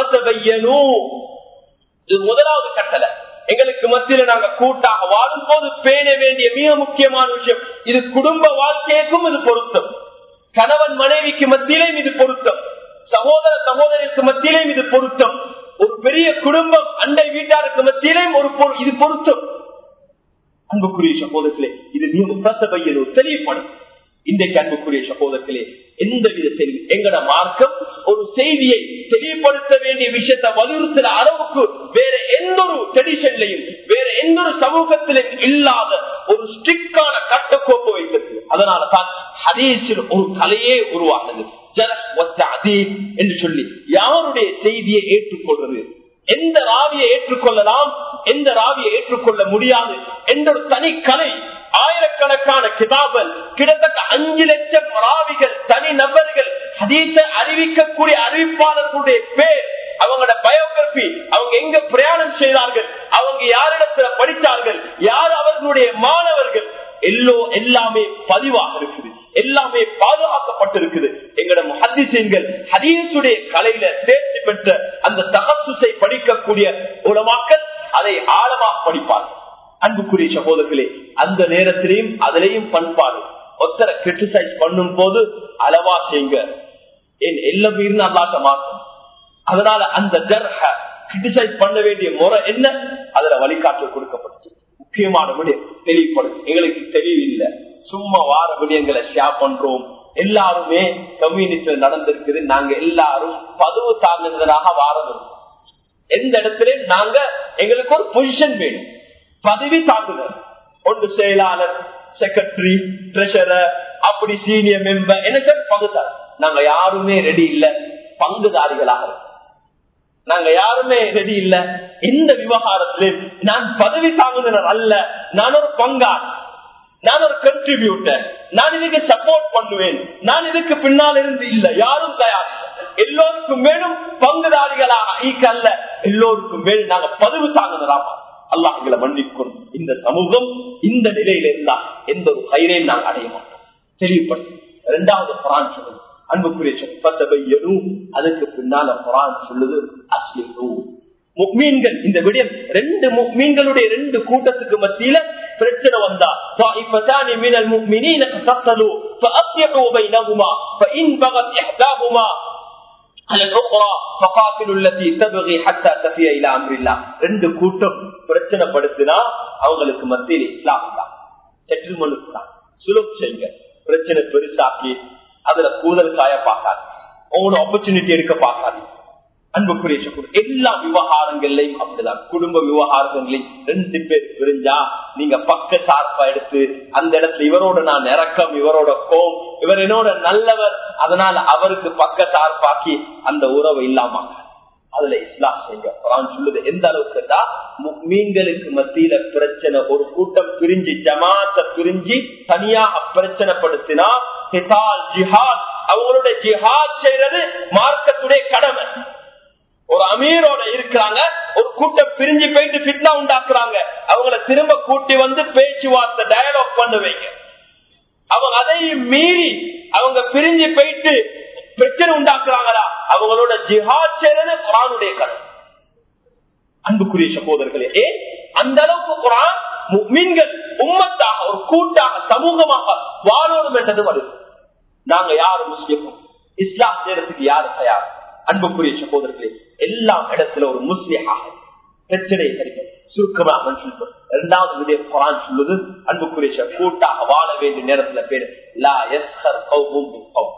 இது முதலாவது கட்டளை. எங்களுக்கு மத்தியில நாங்க கூட்டாக வாழும் போது பேண வேண்டிய மிக முக்கியமான விஷயம். இது குடும்ப வாழ்க்கைக்கும் இது பொருத்தம், கணவன் மனைவிக்கு மத்தியிலேயும் இது பொருத்தம், சகோதர சகோதரிக்கு மத்தியிலேயும் இது பொருத்தம், ஒரு பெரிய குடும்பம் அண்டை வீட்டாருக்கு மத்தியிலேயும் இது பொருத்தம். அன்புக்குரிய சகோதரர்களே, இது மிக தெளிவுபடும். இன்றைக்கு அன்புக்குரிய சகோதரர்களே, எந்த வித தெளிவு எங்கட மார்க்கம் ஒரு செய்தியை தெளிவுபடுத்த வேண்டிய விஷயத்தை வலியுறுத்துற அளவுக்கு வேற எந்த ஒரு ட்ரெடிஷன்லையும் வேற எந்த ஒரு சமூகத்திலும் இல்லாத ஒரு ஸ்ட்ரிக்டான கட்டுக்கோப்பு வைத்தது. அதனால தான் ஹதீஸில் ஒரு கலையே உருவானது, என்று சொல்லி யாருடைய செய்தியை ஏற்றுக்கொள்வது, எந்த ராவியை ஏற்றுக்கொள்ளலாம், எந்த ராவியை ஏற்றுக்கொள்ள முடியாது என்ற ஒரு தனி கலை. ஆயிரக்கணக்கான கிதாபல், கிட்டத்தட்ட 5 லட்சம் ராவிகள், தனி நபர்கள், ஹதீஸ அறிவிக்கக்கூடிய அறிவிப்பாளர்களுடைய பேர், அவங்களோட பயோகிராபி, அவங்க எங்க பிரயாணம் செய்தார்கள், அவங்க யாரிடத்துல படித்தார்கள், யார் அவர்களுடைய மாணவர்கள், எல்லாமே பதிவாக இருக்குது, எல்லாமே பாதுகாக்கப்பட்டிருக்குது. எங்களோட முஹத்திஸீன்கள் ஹதீஸுடைய கலையில தேர்ச்சி பெற்ற அந்த தகசுஸை படிக்கக்கூடிய உலமாக்கள் அதை ஆழமாக படிப்பார்கள். அன்புக்குரிய சகோதரர்களே, அந்த நேரத்திலையும் அதிலையும் பண்பாடு. ஒருத்தரை கிரிட்டிசைஸ் பண்ணும் போது அளவா செய்யுங்க, என் எல்லாம் இருந்து அல்லாட்ட மாற்றம். அதனால அந்த கிரிட்டிசைஸ் பண்ண வேண்டிய முறை என்ன, அதுல வழிகாட்டல் கொடுக்கப்பட்டு முக்கியமான தெளிவுபடும். எங்களுக்கு தெளிவு இல்லை, சும்மா வார விடயங்களை ஷேர் பண்றோம். எல்லாருமே கம்யூனிஸ்ட்ல நடந்திருக்குது. நாங்க எல்லாரும் பதவு சார்ந்ததாக வாரம் எந்த இடத்துலயும் நாங்க எங்களுக்கு ஒரு பொசிஷன் வேணும். பதவி சார்ந்தது ஒன்று செயலாளர், செக்ரட்டரி, ட்ரெஷரர், அப்படி சீனியர் மெம்பர், எனக்கு பங்குதாரர். நாங்க யாருமே ரெடி இல்ல பங்குதாரிகளாக. நாங்க யாருமே ரெடி இல்ல இந்த விவகாரத்திலே. நான் பதவி சார்ந்தனர் அல்ல, நான் ஒரு பங்காளி, நான் ஒரு கண்ட்ரிபியூட்டர், நான் இதுக்கு சப்போர்ட் பண்ணுவேன், நான் இதுக்கு பின்னால் இருந்து இல்ல. யாரும் தயார். எல்லோருக்கும் வேணும் பங்குதாரிகளாக ஈக்கல்ல, எல்லோருக்கும் வேணும் நாங்க பதவி சார்ந்தனராமா. அல்லாஹ் எங்களை மன்னிக்கும். இந்த சமூகம் இந்த நிலையில இருந்தா எந்த ஒரு கயிறையும் நாங்கள் அடைய மாட்டோம். தெளிவுபடுத்தி இரண்டாவது குர்ஆன் சொல்லுது அன்புக்குரிய சொற்பத்தையும், அதுக்கு பின்னால குர்ஆன் சொல்லுது அஸ்லிஹு. முஃமின்கள் இந்த விடயம் ரெண்டு முஃமின்களுடைய ரெண்டு கூட்டத்துக்கு மத்தியில பிரச்சனை வந்தா طائفتان من المؤمنين اقتتلوا فاصلحوا بينهما فان بغت احداهما على الاخرى فقاتلوا التي تبغي حتى تفيء الى امر الله. ரெண்டு கூட்டம் பிரச்சனை படுத்தினா அவங்களுக்கு மத்தியில இஸ்லாம் தான் செட்டில்மென்ட் தான். சுலூக் செய்யுங்க. பிரச்சனை பெருசாக்கி அதுல கூதல் காய பார்க்காது, உங்களோட ஆப்பர்ச்சுனிட்டி எடுக்க பார்க்காது. அன்புக்குரிய எல்லா விவகாரங்களையும் அப்படிதான். குடும்ப விவகாரங்களையும் ரெண்டு பேர் பிரிஞ்சா நீங்க பக்க சார்பா எடுத்து அந்த இடத்துல இவரோட நான் இறக்கம், இவரோட கோம், இவர் என்னோட நல்லவர், அதனால அவருக்கு பக்க சார்பாக்கி அந்த உறவு இல்லாம அதுல இஸ்லாம் செய்ய குர்ஆன் சொல்லுது. எந்த அளவுக்கு தான் முஃமின்களுக்கு மத்தியில பிரச்சனை, ஒரு கூட்டம் பிரிஞ்சு ஜமாத்த பிரிஞ்சு தனியாக பிரச்சனைப்படுத்தினா கிதால் ஜிஹாத், அவங்களோட ஜிஹாத் செய்யறது மார்க்கத்துடைய கடமை. ஒரு அமீரோட இருக்கிறாங்க, ஒரு கூட்டம் பிரிஞ்சு போயிட்டு ஃபித்னா உண்டாக்குறாங்க, அவங்கள திரும்ப கூட்டி வந்து பேச்சுவார்த்தை டயலாக் பண்ணுவீங்க. அவங்க அதையும் மீறி அவங்க பிரிஞ்சு போயிட்டு பிரச்சனை உண்டாக்குறாங்களா, அவங்களோட ஜிஹாத் செய்யறது குர்ஆனுடைய கடமை. அன்புக்குரிய சகோதரர்களே, அந்த அளவுக்கு குர்ஆன் முஃமின்கள் உம்மத்தாக ஒரு கூட்டாக சமூகமாக வாழணும் என்றது வருது. நாங்க யாரு முஸ்லிம், இஸ்லாம் செய்யறதுக்கு யாரு தயார்? அன்புக்குரிய சகோதரர்களே, எல்லா இடத்துல ஒரு முஸ்லிமாக பிரச்சனையை கிடைக்கும். சுருக்கமாக சொல்றோம். இரண்டாவது விடயம் குர்ஆன் சொல்லுது அன்புக்குரிய கூட்டாக வாழ வேண்டிய நேரத்துல பேரு லா யஸ்ஹர் கௌமும் மின் கௌம்.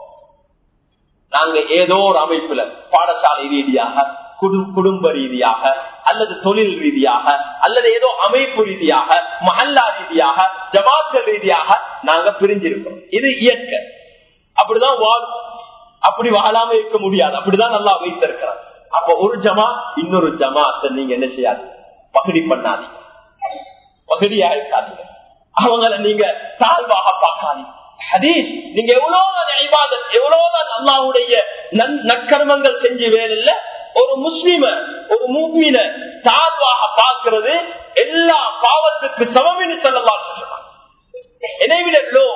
நாங்க ஏதோ ஒரு அமைப்புல பாடசாலை ரீதியாக, குடும்ப ரீதியாக, அல்லது தொழில் ரீதியாக, அல்லது ஏதோ அமைப்பு ரீதியாக, மஹல்லா ரீதியாக, ஜமாத்கள் ரீதியாக நாங்க பிரிஞ்சிருக்கோம். இது இயற்கை. அப்படிதான் வாழும். அப்படி வாழாம இருக்க முடியாது. அப்படிதான் நல்லா வைத்திருக்கிறார். அப்ப ஒரு ஜமா இன்னொரு ஜமாத்தை நீங்க என்ன செய்யாது, பகுதி பண்ணாதீங்க, பகுதியா இருக்காதீங்க, அவங்களை நீங்க தாழ்வாக பார்க்காதீங்க. ஹதீஸ், நீங்க எவ்வளவுதான் இபாதத், எவ்வளவுதான் அல்லாஹ்வுடைய நற்கர்மங்கள் செஞ்சு வேறில்ல, ஒரு முஸ்லிம, ஒரு முஃமின தாழ்வாக பார்க்கிறது எல்லா பாவத்துக்கு சமமின்னு ஸல்லல்லாஹு அலைஹி வஸல்லம். என்னை விட லோ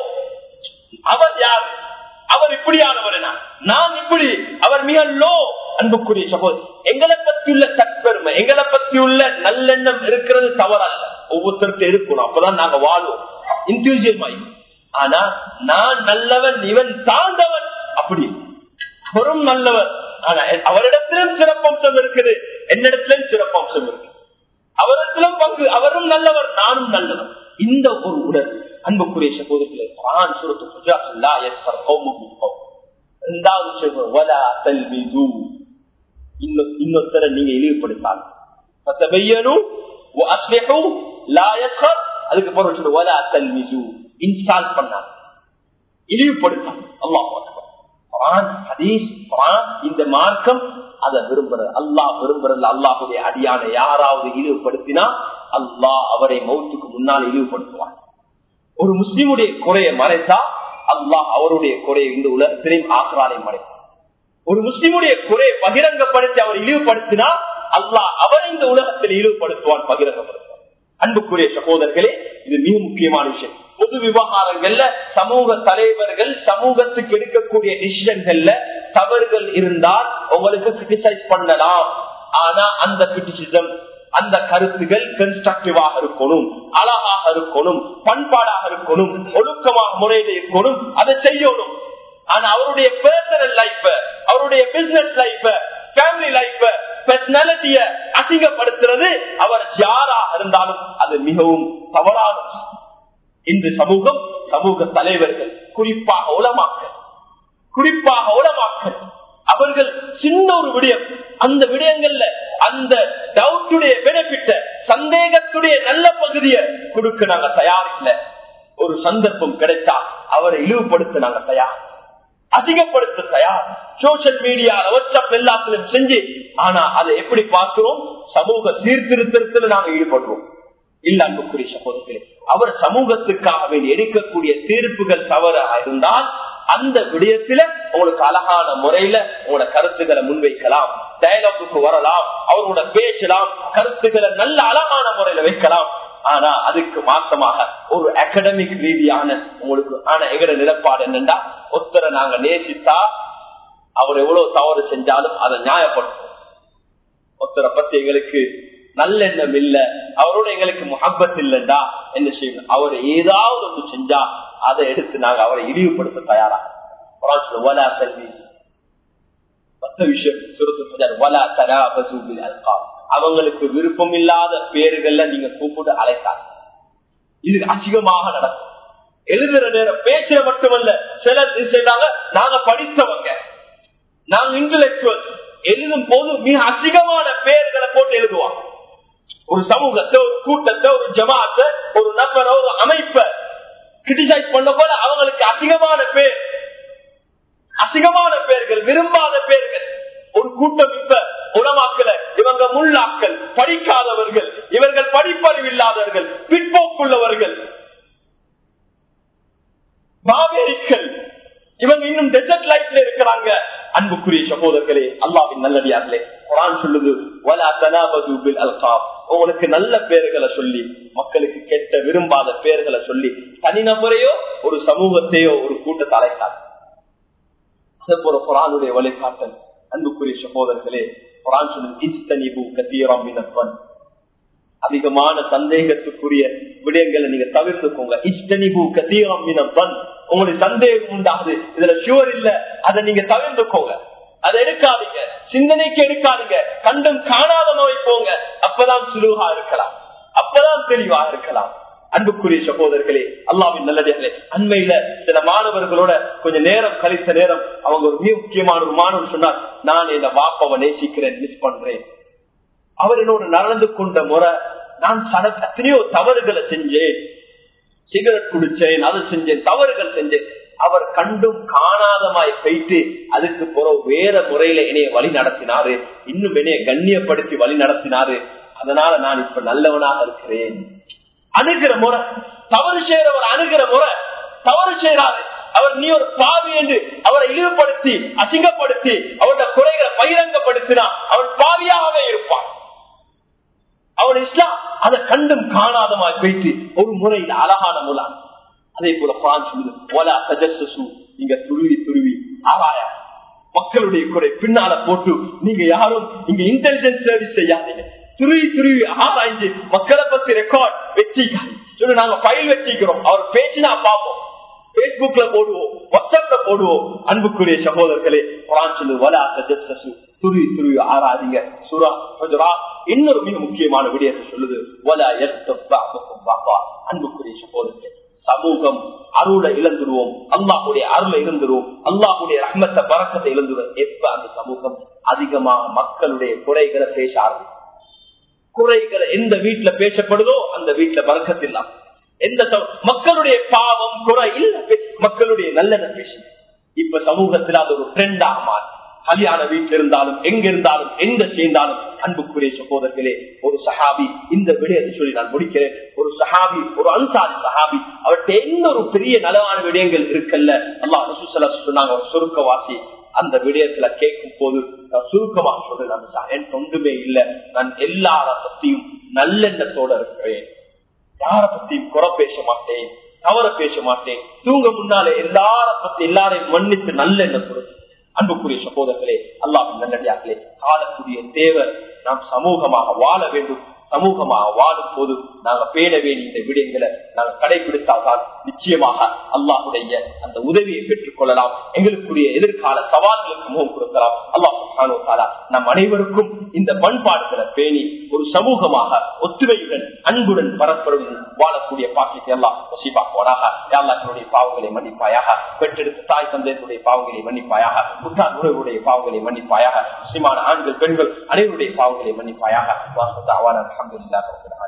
அவர் யாரு, அவர் இப்படியானவர், நான் இப்படி, அவர் மிக லோ. அன்புக்குரிய சகோதரி, எங்களை பத்தி உள்ள தற்பெருமை, எங்களை பத்தி உள்ள நல்லெண்ணம் இருக்கிறது தவறல்ல, ஒவ்வொருத்தருக்கு இருக்கணும். அப்பதான் நாங்க வாழ்வோம் இன்டிவிஜுவல் ஆகி. ஆனா நான் நல்லவன், இவன் தாழ்ந்தவன், அப்படி அவரும் நல்லவர், ஆனா அவரிடத்திலும் சிறப்பம்சம் இருக்குது, என்னிடத்திலும் சிறப்பம்சம் இருக்கு, அவரிடத்திலும் பங்கு, அவரும் நல்லவர், நானும் நல்லவர். இந்த ஒரு உடல் அன்புக்குரிய சகோதரர்களே, குர்ஆன் சூரத்துல் ஹுஜராத் லா யஸ்ஹர் கௌமும் மின் கௌம். இரண்டாவது சொல்றது வலா தல்மிஸு, இன்னொருத்தரை நீங்க இழிவுபடுத்தாது. ஃபதபையனு வஅஸ்லிஹு லா யஸ்ஹர், அதுக்கு பிறகு சொல்றது வலா தல்மிஸு, இன்சால்ட் பண்ணாது, இழிவுபடுத்தாது. அல்லாஹ் அக்பர். குர்ஆன், ஹதீஸ், குர்ஆன், இந்த மார்க்கம் அதை விரும்புறது. அல்லாஹ் விரும்புறது. அல்லாஹ்வுடைய அடியானை யாராவது இழிவுபடுத்தினா அல்லாஹ் அவரை மௌத்துக்கு முன்னால் இழிவுபடுத்துவான். ஒரு முஸ்லிமுடைய குறையை மறைத்தா அல்லாஹ் அவருடைய குறையை இந்த உலகத்திலையும் ஆக்ராலையும் மறைப்பான். ஒரு முஸ்லிமுடைய குறையை பகிரங்கப்படுத்தி அவர் இழிவுபடுத்தினா அல்லாஹ் அவரை இந்த உலகத்தில் இழிவுபடுத்துவான், பகிரங்கப்படுத்துவான். அன்புக்குரிய சகோதரர்களே, இது மிக முக்கியமான விஷயம். பொது விவகாரங்கள்ல சமூக தலைவர்கள் சமூகத்துக்கு எடுக்கக்கூடிய டிசிஷன்கள்ல தவறுகள் இருந்தால் உங்களுக்கு கிரிட்டிசைஸ் பண்ணலாம். ஆனா அந்த கிரிட்டிசிசம், அந்த கருத்துகள் கன்ஸ்ட்ரக்டிவாக இருக்கணும், அழகாக இருக்கணும், பண்பாடாக இருக்கணும், ஒழுக்கமாக முறையில் இருக்கணும், அதை செய்யணும். ஆனா அவருடைய பர்சனல் லைஃப், அவருடைய பிசினஸ் லைஃப், ஃபேமிலி லைஃப், பர்சனாலிட்டிய அசிங்கப்படுத்துறது அவர் யாராக இருந்தாலும் அது மிகவும் தவறான. இன்று சமூக தலைவர்கள் குறிப்பாக உலமாக்கள் அவர்கள் சின்ன ஒரு விடயம், அந்த விடயங்கள்ல அந்த டவுட்டுடைய பெனிஃபிட்ட, சந்தேகத்துடைய நல்ல பகுதியை கொடுக்க நாங்க தயாரில்லை. ஒரு சந்தர்ப்பம் கிடைத்தா அவரை இழிவுபடுத்த நாங்க தயார், அதிகப்படுத்த தயார். சோசியல் மீடியா, வாட்ஸ்அப் எல்லாத்திலும் செஞ்சு, ஆனா அதை எப்படி பார்க்கிறோம்? சமூக சீர்திருத்தத்தில் நாங்க ஈடுபடுறோம். இல்ல அன்புக்குரிய சகோதரர்களே, அவர் சமூகத்துக்காக வேண்டி எடுக்கக்கூடிய தீர்ப்புகள் தவறாக இருந்தால் அந்த விடயத்தில உங்களுக்கு அழகான முறையில உங்களோட கருத்துக்களை முன்வைக்கலாம், டயலாகுக்கு வரலாம், அவரோட பேசலாம், கருத்துக்களை நல்ல அழகான முறையில வைக்கலாம். ஆனா அதுக்கு மாற்றமாக ஒரு அகாடமிக் ரீதியான உங்களுக்கு எங்கட நிலப்பாடு என்னன்னா, ஒருத்தரை நாங்க நேசித்தா அவர் எவ்வளவு தவறு செஞ்சாலும் அதை நியாயப்படுத்தும். ஒருத்தரை பத்தி எங்களுக்கு நல்லெண்ணம் இல்ல, அவரோட எங்களுக்கு முஹப்பத் இல்லைண்டா என்ன செய்யணும்? அவர் ஏதாவது ஒன்று செஞ்சா அதை எடுத்து நாங்க அவரை இழிவுபடுத்த தயாரா. அவங்களுக்கு விருப்பம் இல்லாத பேர்கள்ல நீங்க கூப்பிட்டு அழைத்தாங்க. இது அசிங்கமாக நடக்கும். எழுதுற நேரம் பேசுற மட்டுமல்ல, சிலர் செய்யறாங்க, நாங்க படித்தவங்க, நாங்க இன்டலெக்சுவல், எழுதும் போது மிக அசிங்கமான பெயர்களை போட்டு எழுதுவாங்க. ஒரு சமூகத்தை, ஒரு கூட்டத்தை, ஒரு ஜமாத்தை, ஒரு நபரை, ஒரு அமைப்பை கிரிட்டிசைஸ் பண்ண போல அவங்களுக்கு அசிங்கமான பெயர்கள், விரும்பாத பெயர்கள். ஒரு கூட்டம் இப்ப உலமாக்கல, இவங்க முல்லாக்கள், படிக்காதவர்கள், இவர்கள் படிப்பறிவு இல்லாதவர்கள், பிற்போக்குள்ளவர்கள், பாவேரிகள், இவங்க இன்னும் டெசர்ட் லைஃப்ல இருக்கிறாங்க. அன்புக்குரிய சகோதரர்களே, அல்லாஹ்வின் நல்லடியார்களே, குர்ஆன் சொல்லுது, வலா தனாபஸு பில் அல்காப். உங்களுக்கு நல்ல பெயர்களை சொல்லி, மக்களுக்கு கெட்ட விரும்பாத பெயர்களை சொல்லி தனிநபரையோ ஒரு சமூகத்தையோ ஒரு கூட்டத்தை அழைத்தார். அதேபோல குர்ஆனுடைய வழிகாட்டல். அன்புக்குரிய சகோதரர்களே, குர்ஆன் சொல்லுது, இஜ்தனிபு கதீரம் மினல் அதிகமான சந்தேகத்துக்குரிய விடயங்களை நீங்க தவிர்த்துக்கோங்க. இஜ்தனிபு கதீரம் மினல் உங்களுக்கு சந்தேகம் உண்டாகுது, இதுல ஷுவர் இல்ல, அதை நீங்க தவிர்த்துக்கோங்க. அதை எடுக்காதீங்க, சிந்தனைக்கு எடுக்காதீங்க, கண்டும் காணாத நோய் போங்க. அப்பதான் சுலுகா இருக்கலாம், அப்பதான் தெளிவா இருக்கலாம். அன்புக்குரிய சகோதரர்களே, அல்லாஹ்வின் நல்லடியார்களே, அண்மையில சில மாணவர்களோட கொஞ்சம் நேரம் கழித்த நேரம் அவங்க ஒரு மிக முக்கியமான ஒரு மாணவர் சொன்னார், நான் என் வாப்பாவை நேசிக்கிறேன், மிஸ் பண்றேன். அவர் என்னோட நடந்து கொண்ட முறை, நான் எத்தனையோ தவறுகளை செஞ்சேன், சிகரெட் குடிச்சேன், அது செஞ்சேன், தவறுகள் செஞ்சேன். அவர் கண்டும் காணாதமாய் போயிட்டு அதுக்கு பிறகு வேற முறையில என்னைய வழி நடத்தினாரு, இன்னும் என்னைய கண்ணியப்படுத்தி வழி நடத்தினாரு. அதனால நான் இப்ப நல்லவனாக இருக்கிறேன். அணுகிற முறை, தவறு செய்யறவர் அணுகிற முறை, தவறு செய்யறாரு அவர் நீ ஒரு பாவி என்று அவரை இழிவுபடுத்தி அசிங்கப்படுத்தி அவருடைய குறைகளை பகிரங்கப்படுத்தினா அவன் பாவியாகவே இருப்பான். அவன் இஸ்லாம் அதை கண்டும் காணாதமாய் போயிட்டு ஒரு முறையில் அழகான முலாம். அதே போல நீங்க துருவி ஆராய, மக்களுடைய குறை பின்னால போட்டு நீங்க யாரும் இங்க இன்டெலிஜென்ஸ் சர்வீஸ் செய்யாதீங்க. துருவி ஆராய்ந்து மக்களை பத்தி ரெக்கார்ட் வச்சுக்க, நாங்க ஃபைல் வச்சிக்கிறோம், அவர் பேசினா பார்ப்போம், பேஸ்புக்ல போடுவோம், வாட்ஸ்அப்ல போடுவோம். அன்புக்குரிய சகோதரர்களே, குர்ஆன் சொல்லுது, வலா தஜஸ்ஸஸு, துருவி ஆராதீங்க. சூரா ஹுஜராத் இன்னொரு மிக முக்கியமான விடயத்தை சொல்லுது, வலா யக்தப் பஅதுக்கும் பஅதா. அன்புக்குரிய சகோதரர்களே, சமூகம் அருளை இழந்துருவோம், அல்லாஹ்வுடைய அருளை இழந்துருவோம், அல்லாஹ்வுடைய ரஹ்மத்தை பரக்கத்தை இழந்துருவோம். எப்ப அந்த சமூகம் அதிகமாக மக்களுடைய குறைகளை பேச ஆரம்பிக்கும், குறைகளை எந்த வீட்டுல பேசப்படுதோ அந்த வீட்டுல பரக்கத்தில்லாம், எந்த மக்களுடைய பாவம் குறை இல்ல, மக்களுடைய நல்லெண்ண பேச. இப்ப சமூகத்தில் அது ஒரு ட்ரெண்டாக மாறி, கல்யாண வீட்டில் இருந்தாலும் எங்க இருந்தாலும் எங்க சேர்ந்தாலும். அன்புக்குரிய சகோதரர்களே, ஒரு சஹாபி, இந்த விடயத்தை சொல்லி நான் முடிக்கிறேன். ஒரு சஹாபி, ஒரு அன்சாரி சஹாபி, அவர்கிட்ட எந்த ஒரு பெரிய நலவான விடயங்கள் இருக்கல்ல, அல்லாஹ் ரசூலுல்லாஹி ஸல்லல்லாஹு அலைஹி வஸல்லம் சொன்னாங்க, ஒரு சுருக்கவாசி. அந்த விடயத்துல கேட்கும் போது நான் சுருக்கமாக சொல்றேன், என் ஒன்றுமே இல்லை, நான் எல்லார பத்தியும் நல்லெண்ணத்தோட இருக்கிறேன், யார பத்தியும் குறை பேச மாட்டேன், தவற பேச மாட்டேன், தூங்க முன்னாலே எல்லாரையும் மன்னித்து நல்லெண்ணத்தோட. அன்புக்குரிய சகோதரர்களே, அல்லாஹ்வின் நல்லடியார்களே, காலக்கூடிய தேவை நாம் சமூகமாக வாழ வேண்டும். சமூகமாக வாழும் போது நாங்க பேண வேண்டிய இந்த விடயங்களை நாங்கள் கடைபிடித்தால்தான் நிச்சயமாக அல்லாஹுடைய அந்த உதவியை பெற்றுக் கொள்ளலாம். எங்களுக்குரிய எதிர்கால சவால்களுக்கு முகம் கொடுக்கலாம். அல்லாஹ் சுப்ஹானஹு வ தஆலா நம் அனைவருக்கும் இந்த பண்பாடுகளை பேணி ஒரு சமூகமாக ஒத்துழையுடன் அன்புடன் பரஸ்பரம் வாழக்கூடிய பாக்கியத்தை எல்லாம் நசீபாக்குவானாக. யா அல்லாஹ் என்னுடைய பாவங்களை மன்னிப்பாயாக, பெற்றெடுத்த தாய் தந்தையருடைய பாவங்களை மன்னிப்பாயாக, உற்றார் உறவுடைய பாவங்களை மன்னிப்பாயாக, முஸ்லிமான ஆண்கள் பெண்கள் அனைவருடைய பாவங்களை மன்னிப்பாயாக. அல்ஹம்துலில்லாஹ்.